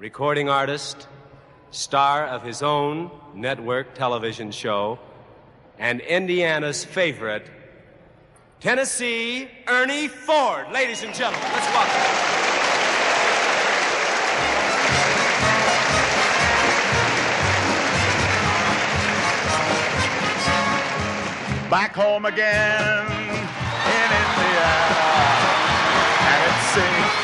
recording artist, star of his own network television show, and Indiana's favorite, Tennessee Ernie Ford. Ladies and gentlemen, let's welcome. Back home again in Indiana, and it seems